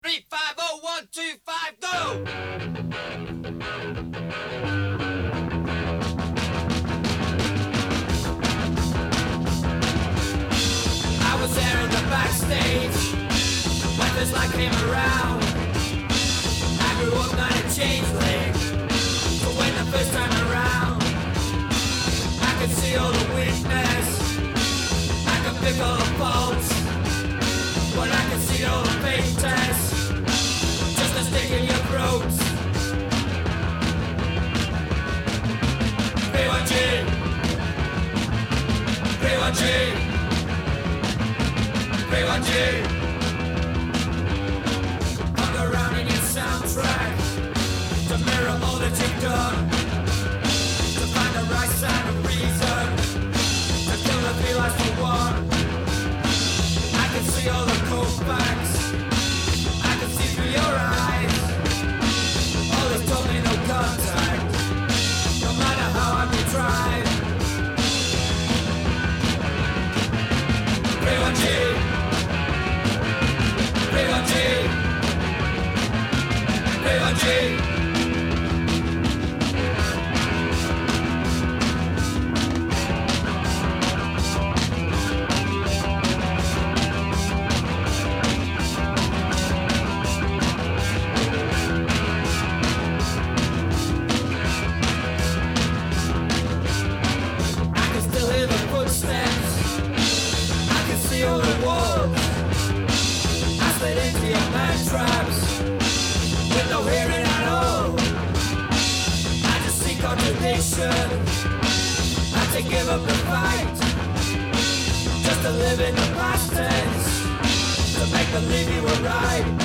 3, 5, 0, 1, 2, 5, go! I was there in the backstage when this light came around. I grew up not a changeling, but when the first time around, I could see all the weakness, I could pick all the faults, but I could see all the fake tests, just a stick in your throat. P1G, P1G, P1G. Hung around in your soundtrack to mirror all that you've done, to find the right sound of reason, to kill the three lives for one. I can see all the cold facts, I can see through your eyes. All this told me no contact, no matter how hard you tried. P1G, P1G, P1G. All the walls I slid into your mind traps with no hearing at all. I just see contradiction. I had to give up the fight just to live in the past tense, to make believe you were right.